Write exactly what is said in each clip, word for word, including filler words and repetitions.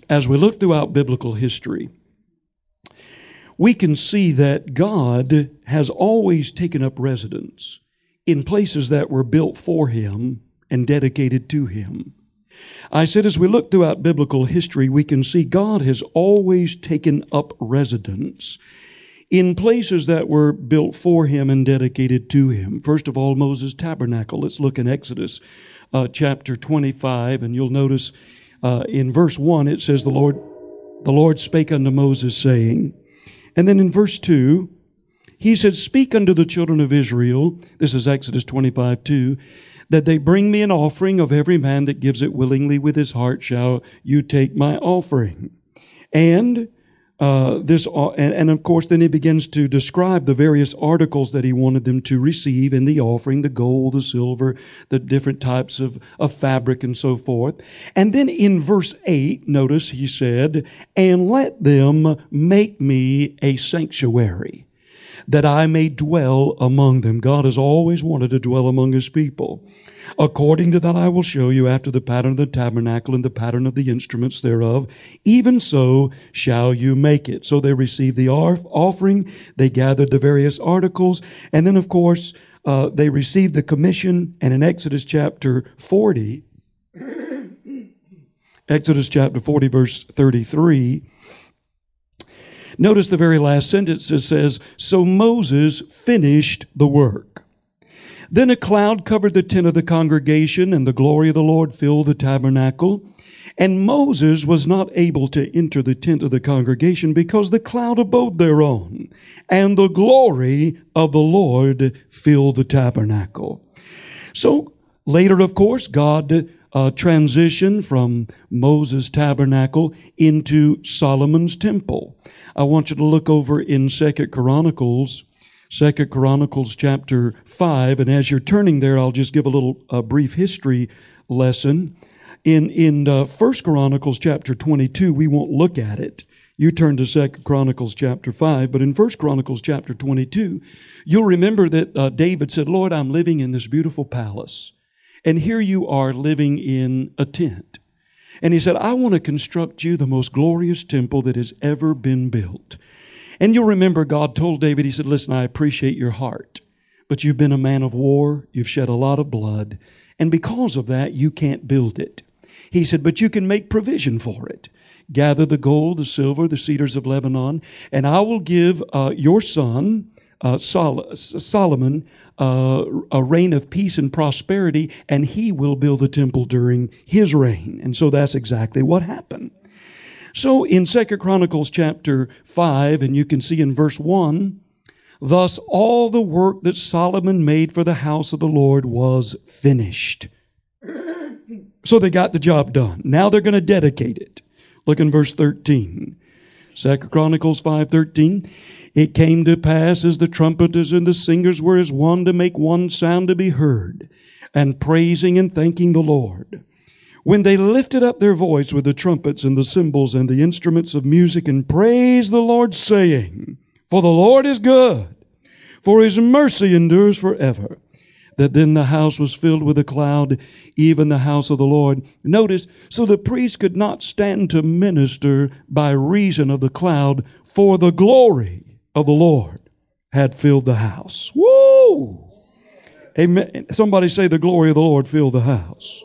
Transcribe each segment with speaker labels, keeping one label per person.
Speaker 1: as we look throughout biblical history, we can see that God has always taken up residence in places that were built for Him and dedicated to Him. I said as we look throughout biblical history, we can see God has always taken up residence in places that were built for Him and dedicated to Him. First of all, Moses' tabernacle. Let's look in Exodus uh, chapter twenty-five, and you'll notice uh, in verse one it says, the Lord, the Lord spake unto Moses, saying, and then in verse two, He said, speak unto the children of Israel, this is Exodus twenty-five two, that they bring me an offering of every man that gives it willingly with his heart shall you take my offering. And uh, this, uh, and, and of course, then he begins to describe the various articles that he wanted them to receive in the offering, the gold, the silver, the different types of, of fabric and so forth. And then in verse eight, notice he said, and let them make me a sanctuary, that I may dwell among them. God has always wanted to dwell among His people. According to that I will show you after the pattern of the tabernacle and the pattern of the instruments thereof. Even so shall you make it. So they received the offering, they gathered the various articles, and then of course uh, they received the commission. And in Exodus chapter forty, Exodus chapter forty verse thirty-three, notice the very last sentence. It says, so Moses finished the work. Then a cloud covered the tent of the congregation, and the glory of the Lord filled the tabernacle. And Moses was not able to enter the tent of the congregation because the cloud abode thereon, and the glory of the Lord filled the tabernacle. So later, of course, God uh, transitioned from Moses' tabernacle into Solomon's temple. I want you to look over in Second Chronicles, Second Chronicles chapter five, and as you're turning there, I'll just give a little uh, brief history lesson. In in uh, First Chronicles chapter twenty-two, we won't look at it. You turn to Second Chronicles chapter five, but in First Chronicles chapter twenty-two, you'll remember that uh, David said, Lord, I'm living in this beautiful palace, and here you are living in a tent. And he said, I want to construct you the most glorious temple that has ever been built. And you'll remember God told David, He said, listen, I appreciate your heart, but you've been a man of war, you've shed a lot of blood, and because of that, you can't build it. He said, but you can make provision for it. Gather the gold, the silver, the cedars of Lebanon, and I will give uh, your son, uh, Sol- Solomon, uh, a reign of peace and prosperity, and he will build the temple during his reign. And so that's exactly what happened. So in Second Chronicles chapter five, and you can see in verse one, thus all the work that Solomon made for the house of the Lord was finished. So they got the job done. Now they're going to dedicate it. Look in verse thirteen. Second Chronicles five thirteen. It came to pass as the trumpeters and the singers were as one to make one sound to be heard, and praising and thanking the Lord, when they lifted up their voice with the trumpets and the cymbals and the instruments of music and praised the Lord, saying, for the Lord is good, for His mercy endures forever. That then the house was filled with a cloud, even the house of the Lord. Notice, so the priest could not stand to minister by reason of the cloud, for the glory of the Lord had filled the house. Woo! Amen. Somebody say, the glory of the Lord filled the house.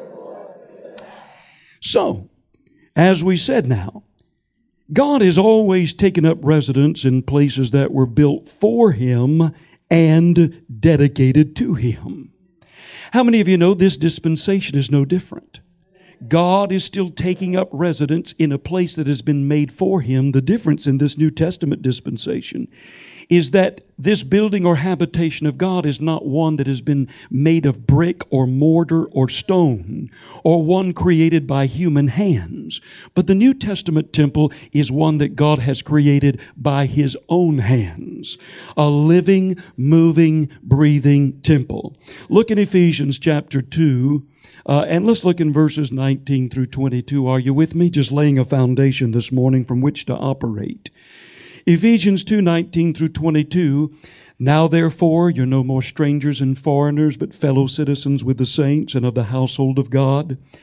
Speaker 1: So, as we said now, God has always taken up residence in places that were built for Him and dedicated to Him. How many of you know this dispensation is no different? God is still taking up residence in a place that has been made for Him. The difference in this New Testament dispensation is that this building or habitation of God is not one that has been made of brick or mortar or stone, or one created by human hands. But the New Testament temple is one that God has created by His own hands. A living, moving, breathing temple. Look in Ephesians chapter two, uh, and let's look in verses nineteen through twenty-two. Are you with me? Just laying a foundation this morning from which to operate. Ephesians two, nineteen through twenty-two, now therefore you're no more strangers and foreigners, but fellow citizens with the saints and of the household of God,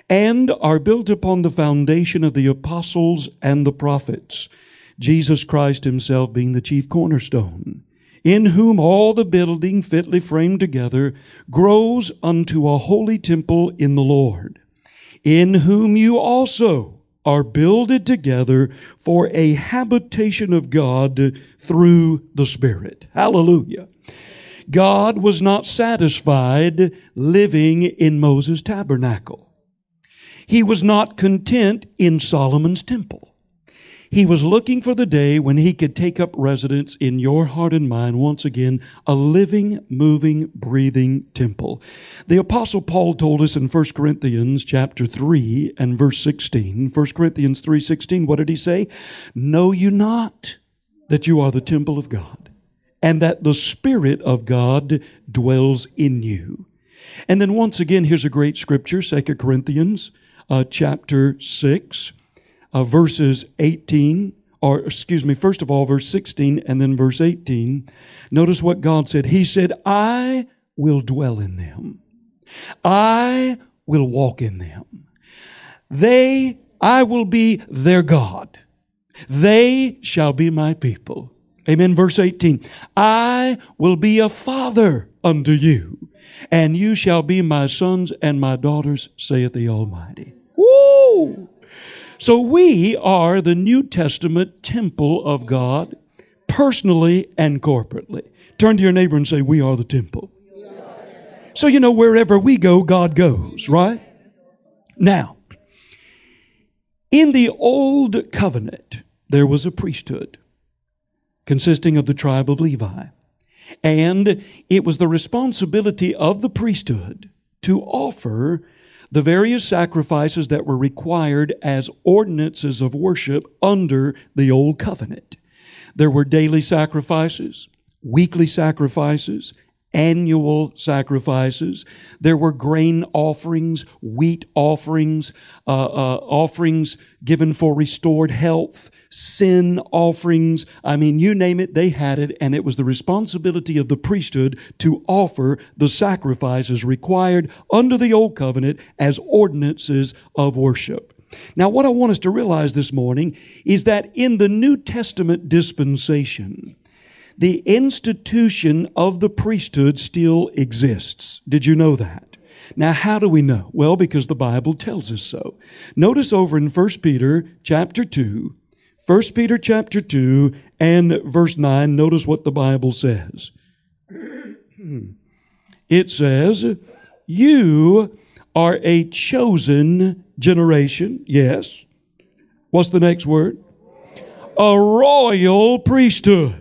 Speaker 1: and are built upon the foundation of the apostles and the prophets, Jesus Christ himself being the chief cornerstone, in whom all the building fitly framed together grows unto a holy temple in the Lord, in whom you also are builded together for a habitation of God through the Spirit. Hallelujah. God was not satisfied living in Moses' tabernacle. He was not content in Solomon's temple. He was looking for the day when he could take up residence in your heart and mind once again, a living, moving, breathing temple. The Apostle Paul told us in First Corinthians chapter three and verse sixteen, First Corinthians three sixteen, what did he say? Know you not that you are the temple of God, and that the Spirit of God dwells in you. And then once again, here's a great scripture, Second Corinthians uh, chapter six. Uh, verses eighteen, or excuse me, first of all, verse sixteen and then verse eighteen. Notice what God said. He said, I will dwell in them. I will walk in them. They, I will be their God. They shall be my people. Amen. Verse eighteen. I will be a father unto you, and you shall be my sons and my daughters, saith the Almighty. Woo! So we are the New Testament temple of God, personally and corporately. Turn to your neighbor and say, we are the temple. So you know, wherever we go, God goes, right? Now, in the Old Covenant, there was a priesthood consisting of the tribe of Levi. And it was the responsibility of the priesthood to offer the various sacrifices that were required as ordinances of worship under the Old Covenant. There were daily sacrifices, weekly sacrifices, annual sacrifices. There were grain offerings, wheat offerings, uh, uh, offerings given for restored health, sin offerings. I mean, you name it, they had it, and it was the responsibility of the priesthood to offer the sacrifices required under the Old Covenant as ordinances of worship. Now, what I want us to realize this morning is that in the New Testament dispensation, the institution of the priesthood still exists. Did you know that? Now, how do we know? Well, because the Bible tells us so. Notice over in First Peter chapter two, First Peter chapter two and verse nine, notice what the Bible says. It says, you are a chosen generation. Yes. What's the next word? A royal priesthood.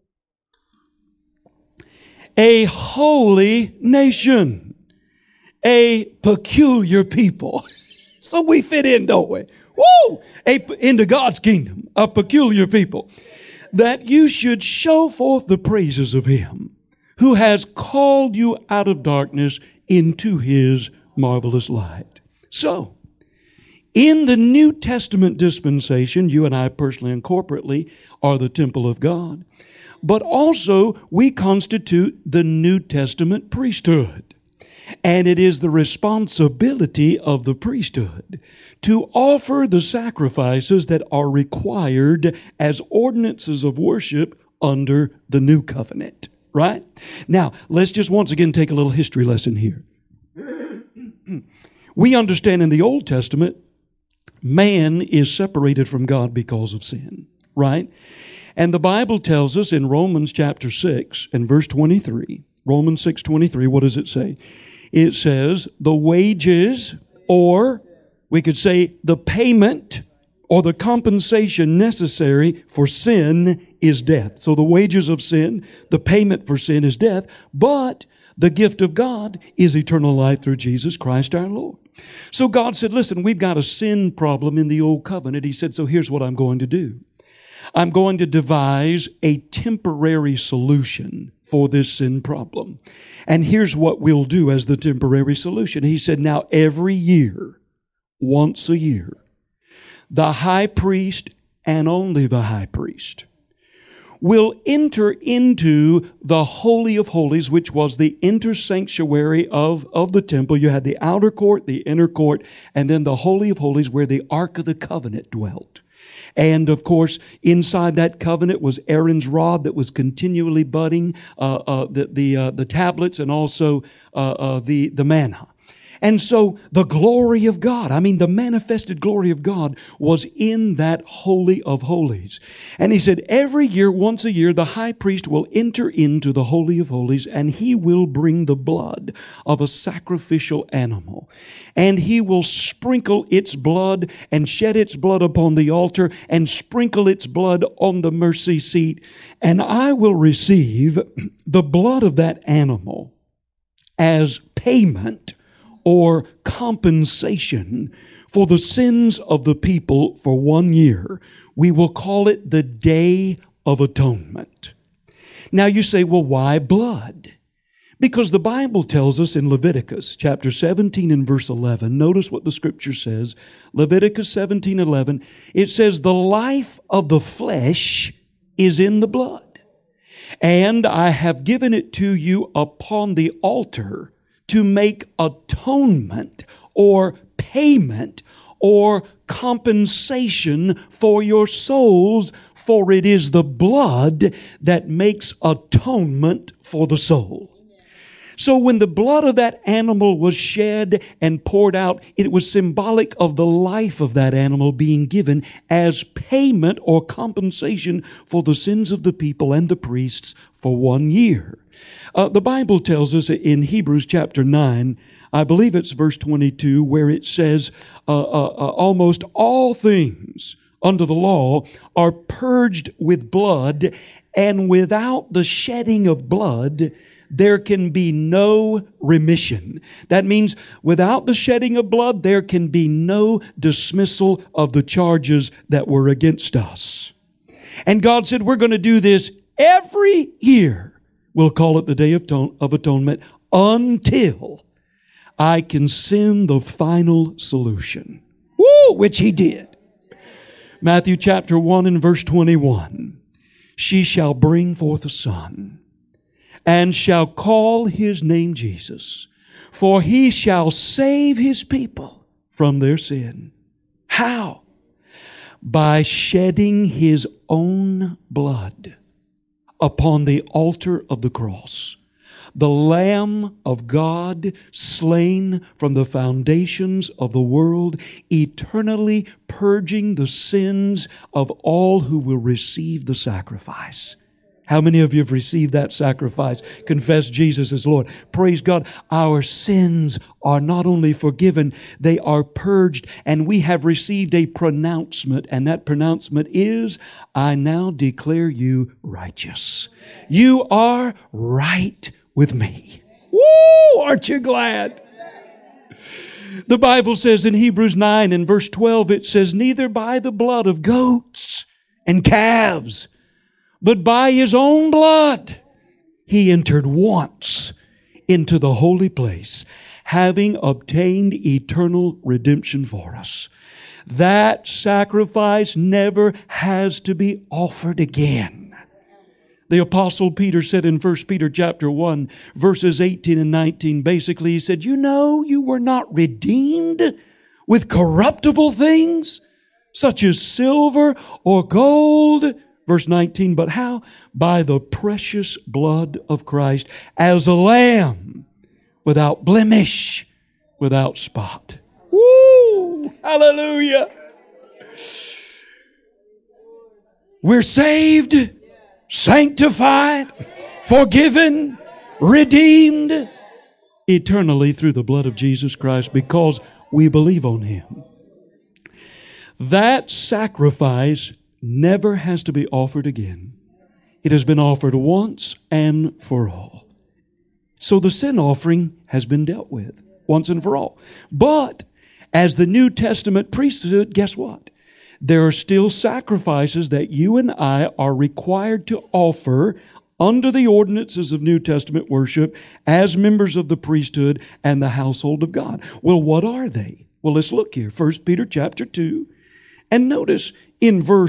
Speaker 1: A holy nation, a peculiar people. So we fit in, don't we? Woo! A, into God's kingdom, a peculiar people. That you should show forth the praises of Him who has called you out of darkness into His marvelous light. So, in the New Testament dispensation, you and I personally and corporately are the temple of God. But also, we constitute the New Testament priesthood. And it is the responsibility of the priesthood to offer the sacrifices that are required as ordinances of worship under the New Covenant. Right? Now, let's just once again take a little history lesson here. We understand in the Old Testament, man is separated from God because of sin. Right? And the Bible tells us in Romans chapter six and verse twenty-three, Romans six twenty-three, what does it say? It says, the wages, or we could say the payment or the compensation necessary for sin is death. So the wages of sin, the payment for sin is death, but the gift of God is eternal life through Jesus Christ our Lord. So God said, listen, we've got a sin problem in the Old Covenant. He said, so here's what I'm going to do. I'm going to devise a temporary solution for this sin problem. And here's what we'll do as the temporary solution. He said, now every year, once a year, the high priest and only the high priest will enter into the Holy of Holies, which was the inner sanctuary of, of the temple. You had the outer court, the inner court, and then the Holy of Holies where the Ark of the Covenant dwelt. And of course, inside that covenant was Aaron's rod that was continually budding, uh, uh, the the, uh, the tablets, and also uh, uh, the the manna. And so the glory of God, I mean the manifested glory of God, was in that Holy of Holies. And he said every year, once a year, the high priest will enter into the Holy of Holies, and he will bring the blood of a sacrificial animal. And he will sprinkle its blood and shed its blood upon the altar and sprinkle its blood on the mercy seat. And I will receive the blood of that animal as payment or compensation for the sins of the people for one year. We will call it the Day of Atonement. Now you say, well, why blood? Because the Bible tells us in Leviticus chapter seventeen and verse eleven, notice what the Scripture says. Leviticus seventeen eleven, it says, the life of the flesh is in the blood, and I have given it to you upon the altar to make atonement or payment or compensation for your souls, for it is the blood that makes atonement for the soul. So when the blood of that animal was shed and poured out, it was symbolic of the life of that animal being given as payment or compensation for the sins of the people and the priests for one year. Uh, the Bible tells us in Hebrews chapter nine, I believe it's verse twenty-two, where it says, uh, uh, uh, almost all things under the law are purged with blood, and without the shedding of blood, there can be no remission. That means without the shedding of blood, there can be no dismissal of the charges that were against us. And God said, we're going to do this every year. We'll call it the Day of, Ton- of Atonement until I can send the final solution. Woo! Which He did. Matthew chapter one and verse twenty-one. She shall bring forth a son, and shall call his name Jesus, for he shall save his people from their sin. How? By shedding his own blood upon the altar of the cross. The Lamb of God, slain from the foundations of the world, eternally purging the sins of all who will receive the sacrifice. How many of you have received that sacrifice? Confess Jesus as Lord. Praise God. Our sins are not only forgiven, they are purged, and we have received a pronouncement, and that pronouncement is, I now declare you righteous. You are right with me. Woo! Aren't you glad? The Bible says in Hebrews nine and verse twelve, it says, neither by the blood of goats and calves, but by His own blood, He entered once into the holy place, having obtained eternal redemption for us. That sacrifice never has to be offered again. The Apostle Peter said in First Peter chapter one, verses eighteen and nineteen, basically he said, you know, you were not redeemed with corruptible things, such as silver or gold. Verse nineteen, but how? By the precious blood of Christ, as a lamb, without blemish, without spot. Woo! Hallelujah! We're saved, sanctified, forgiven, redeemed eternally through the blood of Jesus Christ because we believe on Him. That sacrifice never has to be offered again. It has been offered once and for all. So the sin offering has been dealt with once and for all. But as the New Testament priesthood, guess what? There are still sacrifices that you and I are required to offer under the ordinances of New Testament worship as members of the priesthood and the household of God. Well, what are they? Well, let's look here. First Peter chapter two. And notice in verse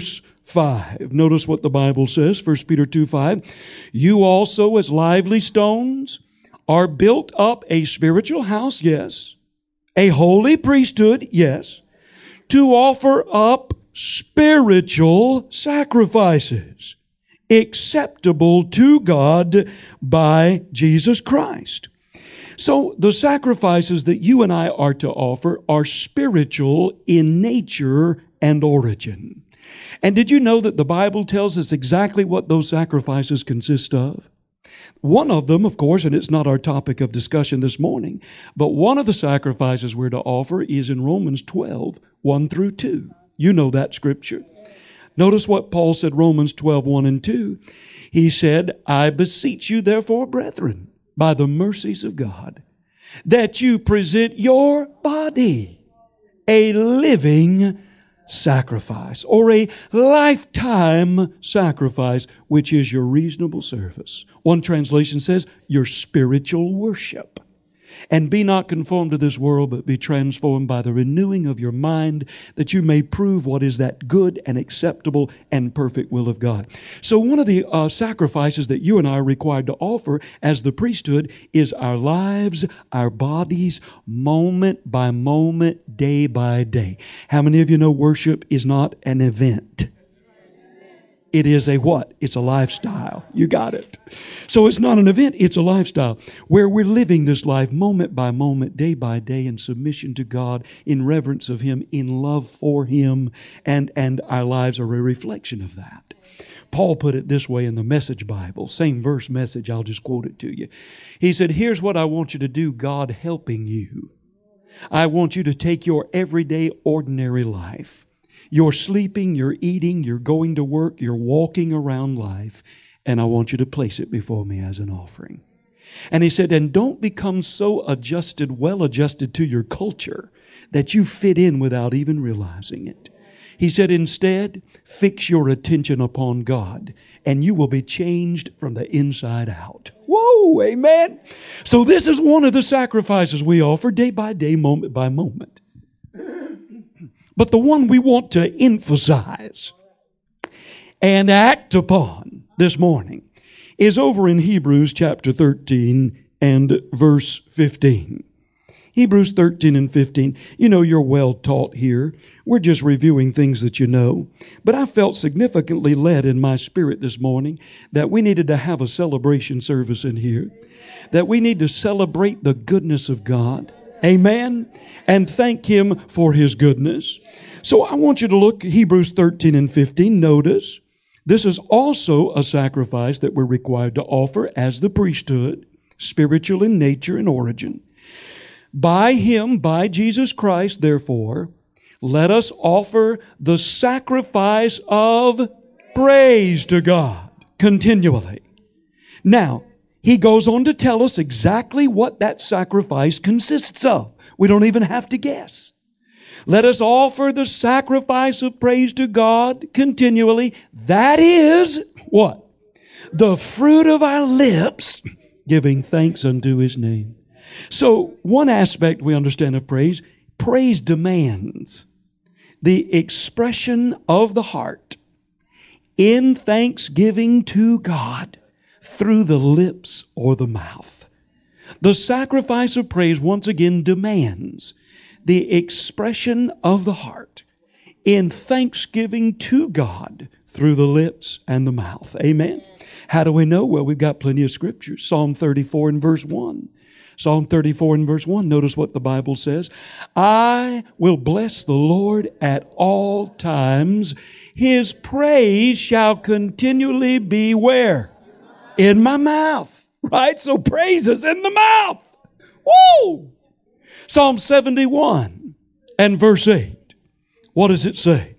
Speaker 1: five. Notice what the Bible says, First Peter two five. You also as lively stones are built up a spiritual house, yes. A holy priesthood, yes. To offer up spiritual sacrifices acceptable to God by Jesus Christ. So the sacrifices that you and I are to offer are spiritual in nature and origin. And did you know that the Bible tells us exactly what those sacrifices consist of? One of them, of course, and it's not our topic of discussion this morning, but one of the sacrifices we're to offer is in Romans twelve, one through two. You know that scripture. Notice what Paul said, Romans twelve, one and two. He said, I beseech you therefore, brethren, by the mercies of God, that you present your body a living sacrifice, or a lifetime sacrifice, which is your reasonable service. One translation says, your spiritual worship. And be not conformed to this world, but be transformed by the renewing of your mind, that you may prove what is that good and acceptable and perfect will of God. So one of the uh, sacrifices that you and I are required to offer as the priesthood is our lives, our bodies, moment by moment, day by day. How many of you know worship is not an event? It is a what? It's a lifestyle. You got it. So it's not an event, it's a lifestyle where we're living this life moment by moment, day by day in submission to God, in reverence of Him, in love for Him, and, and our lives are a reflection of that. Paul put it this way in the Message Bible, same verse message, I'll just quote it to you. He said, here's what I want you to do, God helping you. I want you to take your everyday, ordinary life. You're sleeping, you're eating, you're going to work, you're walking around life, and I want you to place it before me as an offering. And he said, and don't become so adjusted, well adjusted to your culture that you fit in without even realizing it. He said, instead, fix your attention upon God, and you will be changed from the inside out. Whoa, amen. So this is one of the sacrifices we offer day by day, moment by moment. But the one we want to emphasize and act upon this morning is over in Hebrews chapter thirteen and verse fifteen. Hebrews thirteen and fifteen. You know, you're well taught here. We're just reviewing things that you know. But I felt significantly led in my spirit this morning that we needed to have a celebration service in here. That we need to celebrate the goodness of God. Amen. And thank Him for His goodness. So I want you to look Hebrews thirteen and fifteen. Notice, this is also a sacrifice that we're required to offer as the priesthood, spiritual in nature and origin. By Him, by Jesus Christ, therefore, let us offer the sacrifice of praise to God continually. Now, he goes on to tell us exactly what that sacrifice consists of. We don't even have to guess. Let us offer the sacrifice of praise to God continually. That is what? The fruit of our lips, giving thanks unto His name. So one aspect we understand of praise, praise demands the expression of the heart in thanksgiving to God through the lips or the mouth. The sacrifice of praise once again demands the expression of the heart in thanksgiving to God through the lips and the mouth. Amen. How do we know? Well, we've got plenty of scriptures. Psalm thirty-four and verse one. Psalm thirty-four and verse one. Notice what the Bible says. I will bless the Lord at all times. His praise shall continually be where? In my mouth. Right? So praise is in the mouth. Woo! Psalm seventy-one and verse eight. What does it say?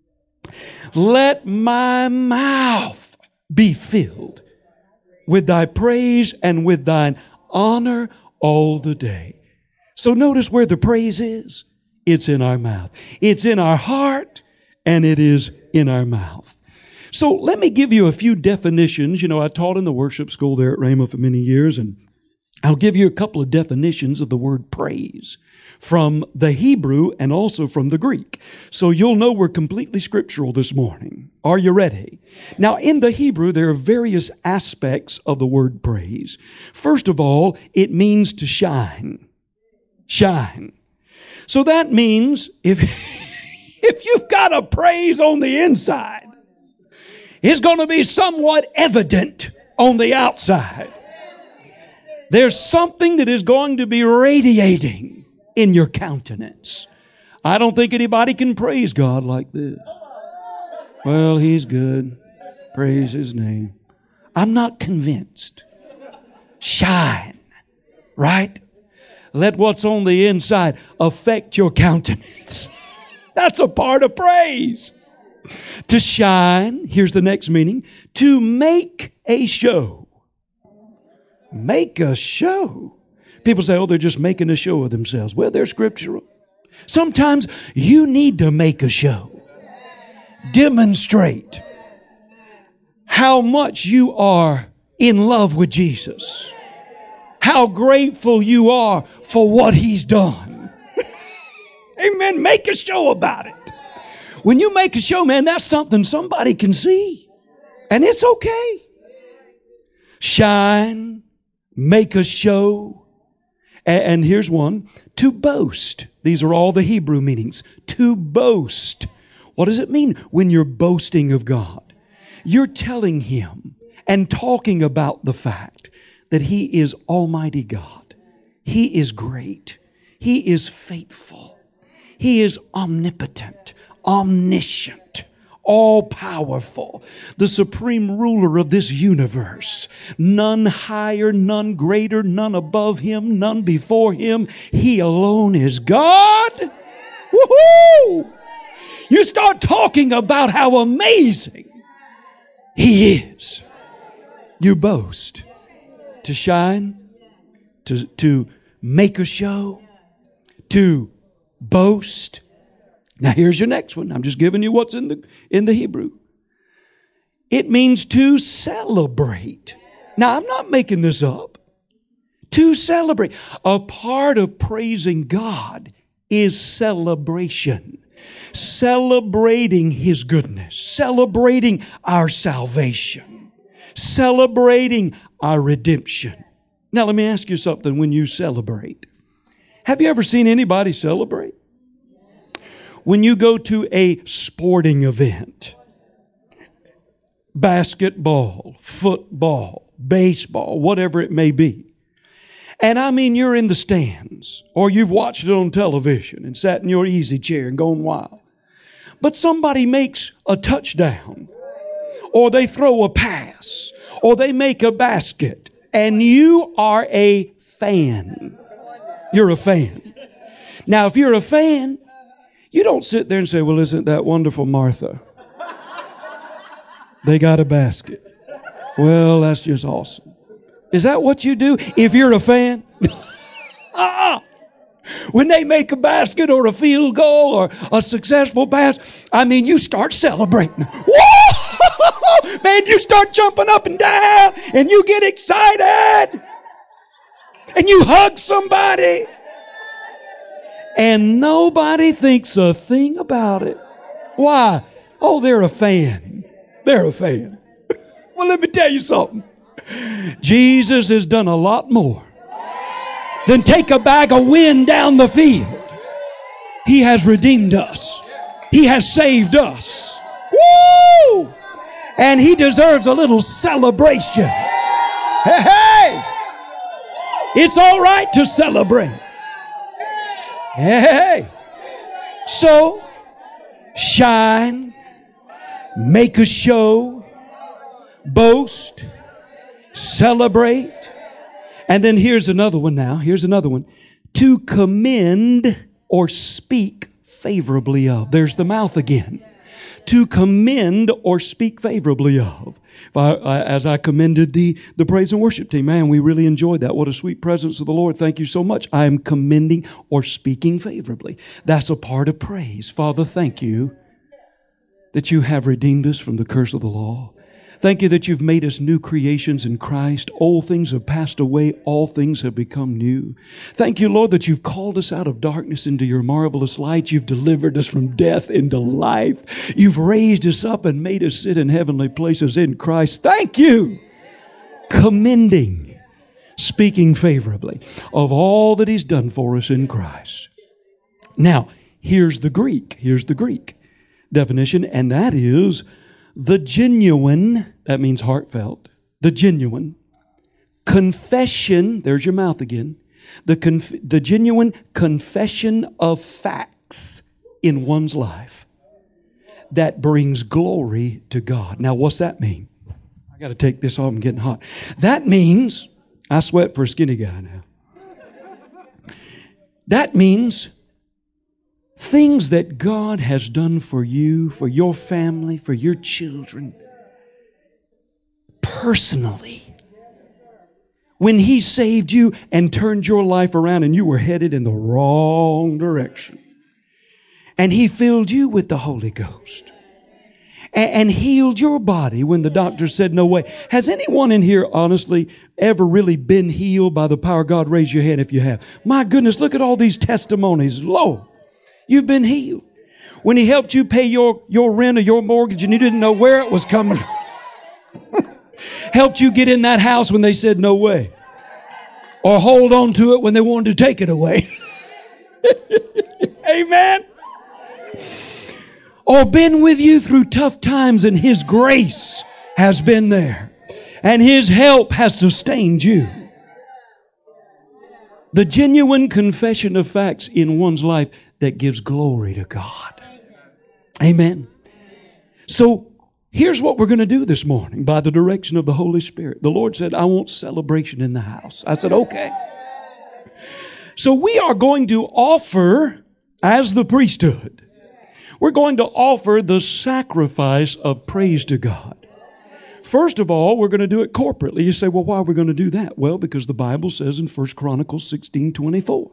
Speaker 1: Let my mouth be filled with thy praise and with thine honor all the day. So notice where the praise is. It's in our mouth. It's in our heart and it is in our mouth. So let me give you a few definitions. You know, I taught in the worship school there at Rhema for many years, and I'll give you a couple of definitions of the word praise from the Hebrew and also from the Greek. So you'll know we're completely scriptural this morning. Are you ready? Now, in the Hebrew, there are various aspects of the word praise. First of all, it means to shine. Shine. So that means if, if you've got a praise on the inside, it's going to be somewhat evident on the outside. There's something that is going to be radiating in your countenance. I don't think anybody can praise God like this. Well, He's good. Praise His name. I'm not convinced. Shine. Right? Let what's on the inside affect your countenance. That's a part of praise. To shine, here's the next meaning, to make a show. Make a show. People say, oh, they're just making a show of themselves. Well, they're scriptural. Sometimes you need to make a show. Demonstrate how much you are in love with Jesus. How grateful you are for what He's done. Amen. Make a show about it. When you make a show, man, that's something somebody can see. And it's okay. Shine. Make a show. And here's one, to boast. These are all the Hebrew meanings. To boast. What does it mean when you're boasting of God? You're telling Him and talking about the fact that He is Almighty God. He is great. He is faithful. He is omnipotent, omniscient, all-powerful, the supreme ruler of this universe. None higher, none greater, none above Him, none before Him. He alone is God. Woohoo! You start talking about how amazing He is. You boast. To shine, to, to make a show, to boast. Now here's your next one. I'm just giving you what's in the in the Hebrew. It means to celebrate. Now I'm not making this up. To celebrate. A part of praising God is celebration. Celebrating His goodness. Celebrating our salvation. Celebrating our redemption. Now let me ask you something when you celebrate. Have you ever seen anybody celebrate? When you go to a sporting event, basketball, football, baseball, whatever it may be, and I mean you're in the stands, or you've watched it on television and sat in your easy chair and gone wild, but somebody makes a touchdown, or they throw a pass, or they make a basket, and you are a fan. You're a fan. Now, if you're a fan, you don't sit there and say, well, isn't that wonderful, Martha? They got a basket. Well, that's just awesome. Is that what you do if you're a fan? uh-uh. When they make a basket or a field goal or a successful pass, I mean, you start celebrating. Whoa! Man, you start jumping up and down and you get excited and you hug somebody. And nobody thinks a thing about it. Why? Oh, they're a fan. They're a fan. Well, let me tell you something. Jesus has done a lot more than take a bag of wind down the field. He has redeemed us. He has saved us. Woo! And He deserves a little celebration. Hey, hey! It's all right to celebrate. Hey, so shine, make a show, boast, celebrate. And then here's another one now. Here's another one. To commend or speak favorably of. There's the mouth again. To commend or speak favorably of. I, I, as I commended the, the praise and worship team, man, we really enjoyed that. What a sweet presence of the Lord. Thank you so much. I am commending or speaking favorably. That's a part of praise. Father, thank you that you have redeemed us from the curse of the law. Thank you that you've made us new creations in Christ. Old things have passed away. All things have become new. Thank you, Lord, that you've called us out of darkness into your marvelous light. You've delivered us from death into life. You've raised us up and made us sit in heavenly places in Christ. Thank you. Commending, speaking favorably of all that He's done for us in Christ. Now, here's the Greek. Here's the Greek definition, and that is the genuine, that means heartfelt, the genuine confession, there's your mouth again, the, conf, the genuine confession of facts in one's life that brings glory to God. Now, what's that mean? I got to take this off, I'm getting hot. That means, I sweat for a skinny guy now. That means things that God has done for you, for your family, for your children, personally. When He saved you and turned your life around and you were headed in the wrong direction. And He filled you with the Holy Ghost. And, and healed your body when the doctor said no way. Has anyone in here honestly ever really been healed by the power of God? Raise your hand if you have. My goodness, look at all these testimonies. Lord. You've been healed. When He helped you pay your, your rent or your mortgage and you didn't know where it was coming from. Helped you get in that house when they said no way. Or hold on to it when they wanted to take it away. Amen. Or been with you through tough times and His grace has been there. And His help has sustained you. The genuine confession of facts in one's life that gives glory to God. Amen. So here's what we're going to do this morning by the direction of the Holy Spirit. The Lord said, I want celebration in the house. I said, okay. So we are going to offer, as the priesthood, we're going to offer the sacrifice of praise to God. First of all, we're going to do it corporately. You say, well, why are we going to do that? Well, because the Bible says in First Chronicles sixteen twenty-four,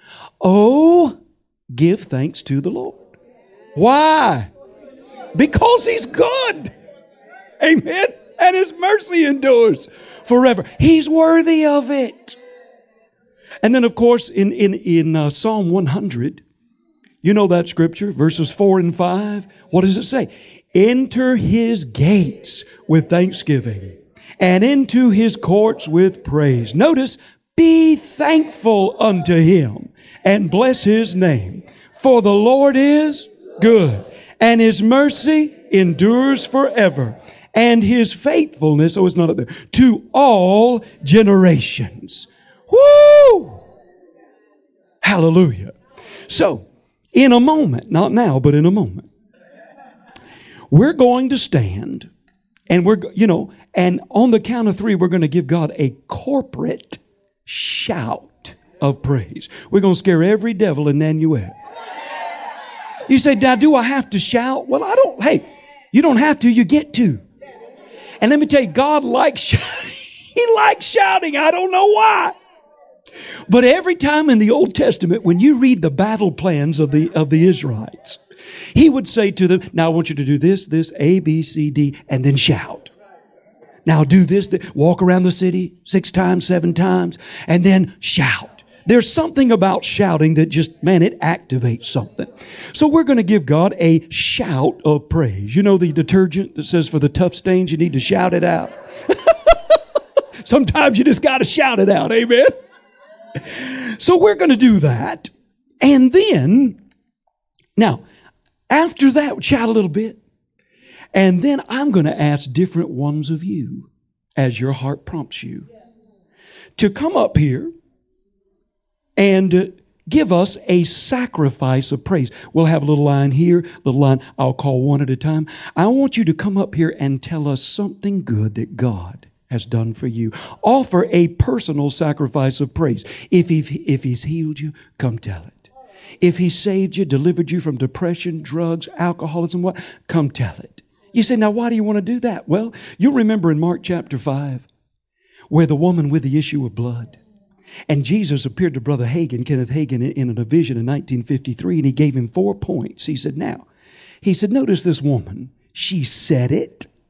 Speaker 1: oh, give thanks to the Lord. Why? Because He's good. Amen. And His mercy endures forever. He's worthy of it. And then, of course, in, in, in uh, Psalm one hundred, you know that scripture, verses four and five. What does it say? Enter His gates with thanksgiving and into His courts with praise. Notice, be thankful unto Him and bless His name. For the Lord is good, and His mercy endures forever, and His faithfulness, oh, it's not up there, to all generations. Woo! Hallelujah. So, in a moment, not now, but in a moment, we're going to stand, and we're, you know, and on the count of three, we're going to give God a corporate shout of praise. We're going to scare every devil in Nanuet. You say, Dad, do I have to shout? Well, I don't. Hey, you don't have to. You get to. And let me tell you, God likes shouting. He likes shouting. I don't know why. But every time in the Old Testament, when you read the battle plans of the, of the Israelites, He would say to them, now I want you to do this, this, A, B, C, D, and then shout. Now do this, this, walk around the city six times, seven times, and then shout. There's something about shouting that just, man, it activates something. So we're going to give God a shout of praise. You know the detergent that says for the tough stains, you need to shout it out. Sometimes you just got to shout it out. Amen. So we're going to do that. And then, now, after that, shout a little bit. And then I'm going to ask different ones of you, as your heart prompts you, to come up here and give us a sacrifice of praise. We'll have a little line here, a little line. I'll call one at a time. I want you to come up here and tell us something good that God has done for you. Offer a personal sacrifice of praise. If, he, if He's healed you, come tell it. If He saved you, delivered you from depression, drugs, alcoholism, what? Come tell it. You say, now why do you want to do that? Well, you'll remember in Mark chapter five, where the woman with the issue of blood, and Jesus appeared to Brother Hagin, Kenneth Hagin, in, in a vision in nineteen fifty-three, and He gave him four points. He said, now, He said, notice this woman. She said it.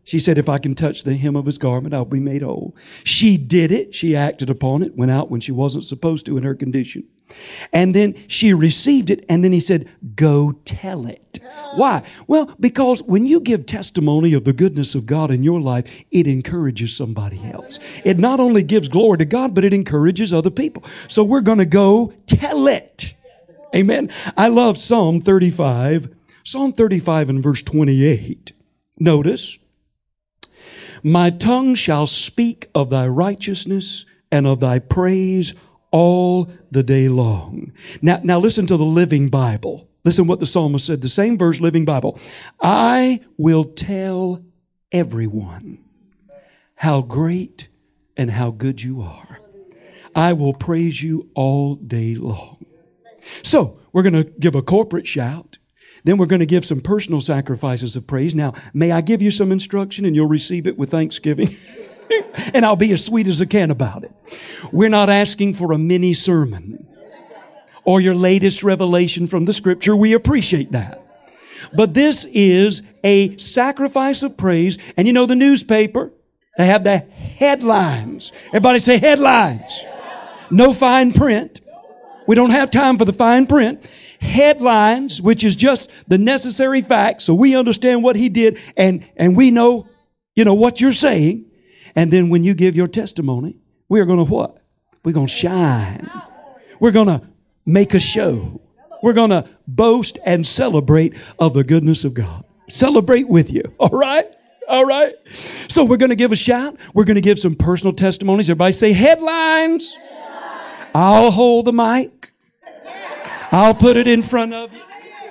Speaker 1: She said, if I can touch the hem of his garment, I'll be made whole. She did it. She acted upon it, went out when she wasn't supposed to in her condition. And then she received it, and then he said, go tell it. Why? Well, because when you give testimony of the goodness of God in your life, it encourages somebody else. It not only gives glory to God, but it encourages other people. So we're going to go tell it. Amen. I love Psalm thirty-five. Psalm thirty-five and verse twenty-eight. Notice, my tongue shall speak of thy righteousness and of thy praise all the day long. Now, now listen to the Living Bible. Listen what the psalmist said. The same verse, Living Bible. I will tell everyone how great and how good you are. I will praise you all day long. So, we're going to give a corporate shout. Then we're going to give some personal sacrifices of praise. Now, may I give you some instruction and you'll receive it with thanksgiving? And I'll be as sweet as I can about it. We're not asking for a mini sermon or your latest revelation from the Scripture. We appreciate that. But this is a sacrifice of praise. And you know the newspaper, they have the headlines. Everybody say headlines. No fine print. We don't have time for the fine print. Headlines, which is just the necessary facts, so we understand what he did, and, and we know, you know, what you're saying. And then when you give your testimony, we are going to what? We're going to shine. We're going to make a show. We're going to boast and celebrate of the goodness of God. Celebrate with you. All right? All right? So we're going to give a shout. We're going to give some personal testimonies. Everybody say headlines. I'll hold the mic. I'll put it in front of you.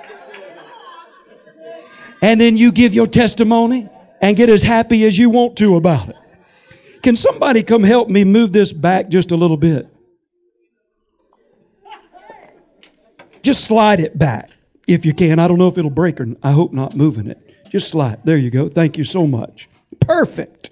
Speaker 1: And then you give your testimony and get as happy as you want to about it. Can somebody come help me move this back just a little bit? Just slide it back if you can. I don't know if it'll break or I hope not moving it. Just slide. There you go. Thank you so much. Perfect.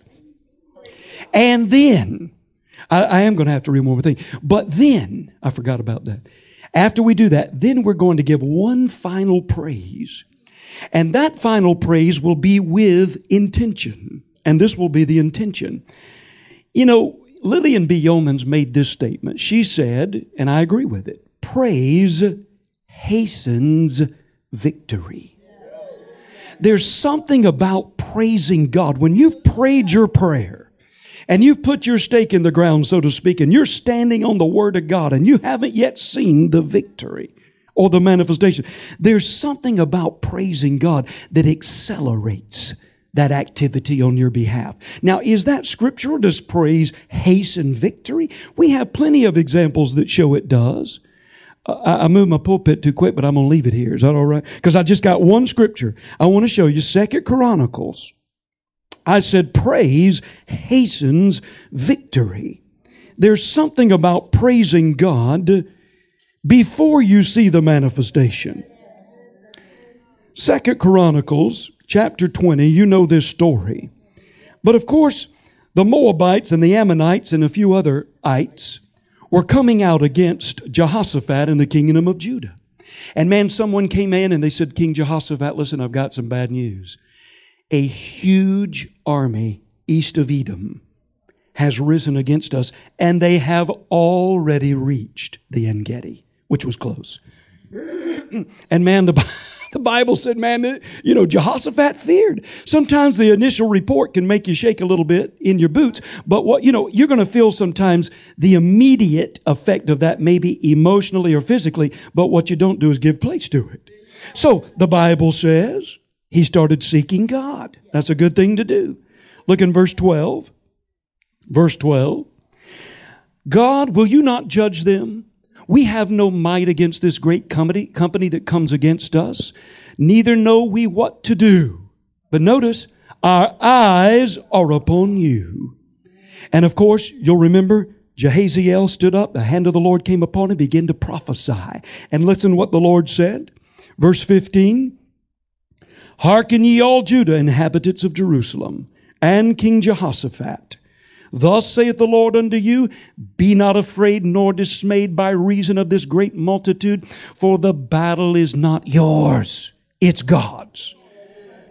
Speaker 1: And then, I, I am going to have to read one more thing. But then, I forgot about that. After we do that, then we're going to give one final praise. And that final praise will be with intention. And this will be the intention. You know, Lillian B. Yeomans made this statement. She said, and I agree with it, praise hastens victory. There's something about praising God. When you've prayed your prayer and you've put your stake in the ground, so to speak, and you're standing on the Word of God and you haven't yet seen the victory or the manifestation, there's something about praising God that accelerates that activity on your behalf. Now, is that scriptural? Does praise hasten victory? We have plenty of examples that show it does. Uh, I, I moved my pulpit too quick, but I'm going to leave it here. Is that all right? Because I just got one scripture. I want to show you Second Chronicles. I said praise hastens victory. There's something about praising God before you see the manifestation. Second Chronicles chapter twenty, you know this story. But of course, the Moabites and the Ammonites and a few other ites were coming out against Jehoshaphat and the kingdom of Judah. And man, someone came in and they said, King Jehoshaphat, listen, I've got some bad news. A huge army east of Edom has risen against us, and they have already reached the En-Gedi, which was close. And man, the The Bible said, man, you know, Jehoshaphat feared. Sometimes the initial report can make you shake a little bit in your boots. But what, you know, you're going to feel sometimes the immediate effect of that, maybe emotionally or physically. But what you don't do is give place to it. So the Bible says he started seeking God. That's a good thing to do. Look in verse twelve. Verse twelve. God, will you not judge them? We have no might against this great company, company that comes against us. Neither know we what to do. But notice, our eyes are upon you. And of course, you'll remember, Jehaziel stood up, the hand of the Lord came upon him, began to prophesy. And listen what the Lord said. Verse fifteen. Hearken ye all Judah, inhabitants of Jerusalem, and King Jehoshaphat. Thus saith the Lord unto you, be not afraid nor dismayed by reason of this great multitude, for the battle is not yours, it's God's.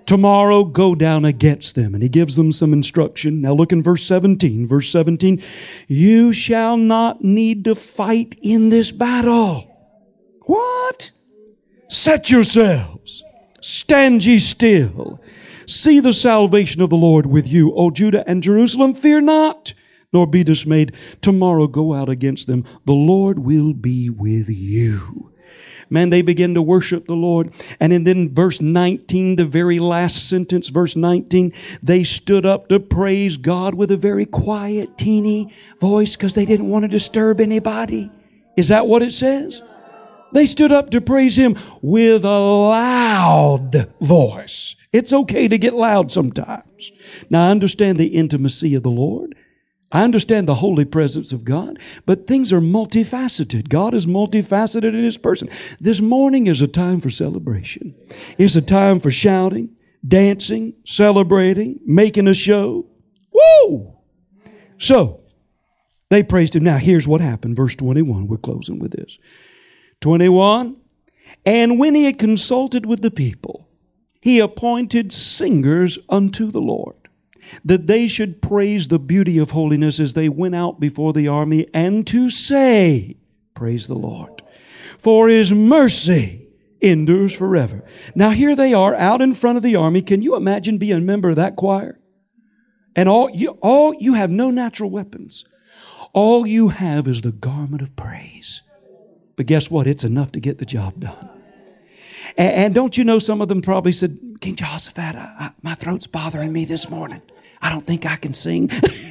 Speaker 1: Tomorrow go down against them. And he gives them some instruction. Now look in verse seventeen. Verse seventeen. You shall not need to fight in this battle. What? Set yourselves. Stand ye still. See the salvation of the Lord with you, O Judah and Jerusalem. Fear not, nor be dismayed. Tomorrow go out against them. The Lord will be with you. Man, they begin to worship the Lord. And in then verse nineteen, the very last sentence, verse nineteen, they stood up to praise God with a very quiet, teeny voice because they didn't want to disturb anybody. Is that what it says? They stood up to praise Him with a loud voice. It's okay to get loud sometimes. Now, I understand the intimacy of the Lord. I understand the holy presence of God, but things are multifaceted. God is multifaceted in His person. This morning is a time for celebration. It's a time for shouting, dancing, celebrating, making a show. Woo! So, they praised Him. Now, here's what happened. Verse twenty-one. We're closing with this. twenty-one. And when He had consulted with the people, He appointed singers unto the Lord, that they should praise the beauty of holiness as they went out before the army, and to say, praise the Lord, for His mercy endures forever. Now here they are out in front of the army. Can you imagine being a member of that choir? And all you, all you have no natural weapons. All you have is the garment of praise. But guess what? It's enough to get the job done. And, and don't you know some of them probably said, King Jehoshaphat, I, I, my throat's bothering me this morning. I don't think I can sing.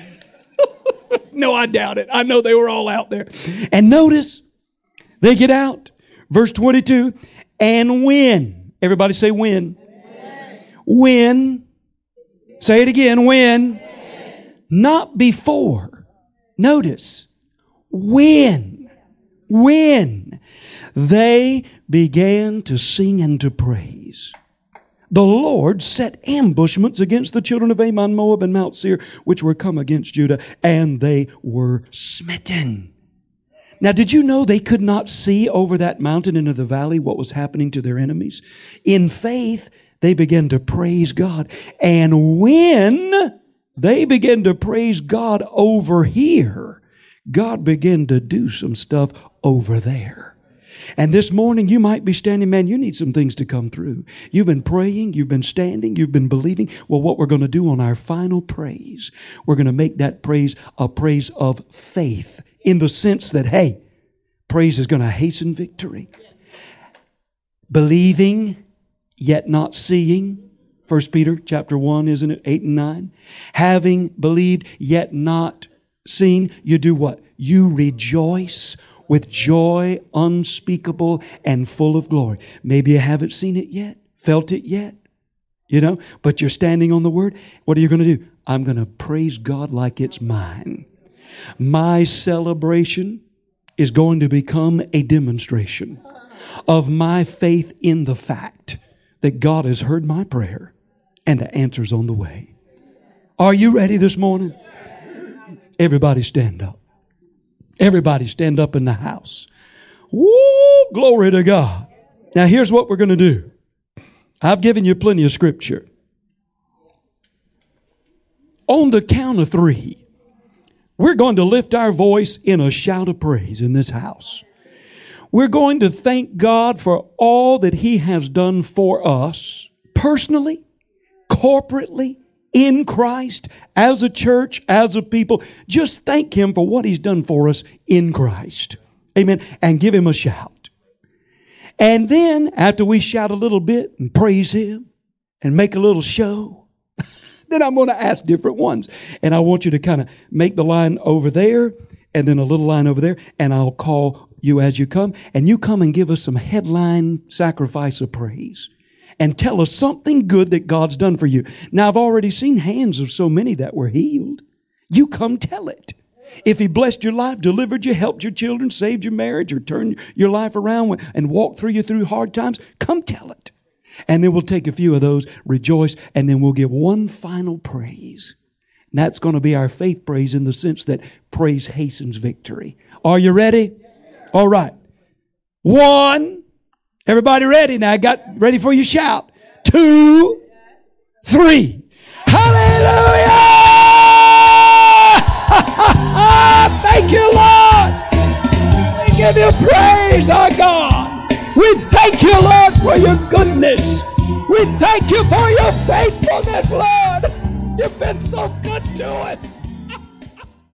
Speaker 1: No, I doubt it. I know they were all out there. And notice, they get out. Verse twenty-two, and when. Everybody say when. When. Say it again. When. Not before. Notice. When. When. They began to sing and to praise, the Lord set ambushments against the children of Ammon, Moab, and Mount Seir, which were come against Judah, and they were smitten. Now, did you know they could not see over that mountain into the valley what was happening to their enemies? In faith, they began to praise God. And when they began to praise God over here, God began to do some stuff over there. And this morning you might be standing, man, you need some things to come through. You've been praying, you've been standing, you've been believing. Well, what we're going to do on our final praise, we're going to make that praise a praise of faith, in the sense that, hey, praise is going to hasten victory. Believing, yet not seeing. First Peter chapter one, isn't it? eight and nine. Having believed, yet not seen. You do what? You rejoice with joy unspeakable and full of glory. Maybe you haven't seen it yet, felt it yet, you know, but you're standing on the Word. What are you going to do? I'm going to praise God like it's mine. My celebration is going to become a demonstration of my faith in the fact that God has heard my prayer and the answer's on the way. Are you ready this morning? Everybody stand up. Everybody stand up in the house. Woo! Glory to God. Now here's what we're going to do. I've given you plenty of scripture. On the count of three, we're going to lift our voice in a shout of praise in this house. We're going to thank God for all that He has done for us, personally, corporately, in Christ, as a church, as a people. Just thank Him for what He's done for us in Christ. Amen. And give Him a shout. And then, after we shout a little bit and praise Him and make a little show, then I'm going to ask different ones. And I want you to kind of make the line over there and then a little line over there. And I'll call you as you come. And you come and give us some headline sacrifice of praise. And tell us something good that God's done for you. Now, I've already seen hands of so many that were healed. You come tell it. If He blessed your life, delivered you, helped your children, saved your marriage, or turned your life around and walked through you through hard times, come tell it. And then we'll take a few of those, rejoice, and then we'll give one final praise. And that's going to be our faith praise, in the sense that praise hastens victory. Are you ready? All right. One. Everybody ready now? Got ready for your shout. Two. three. Hallelujah! Thank you, Lord. We give you praise, our God. We thank you, Lord, for your goodness. We thank you for your faithfulness, Lord. You've been so good to us.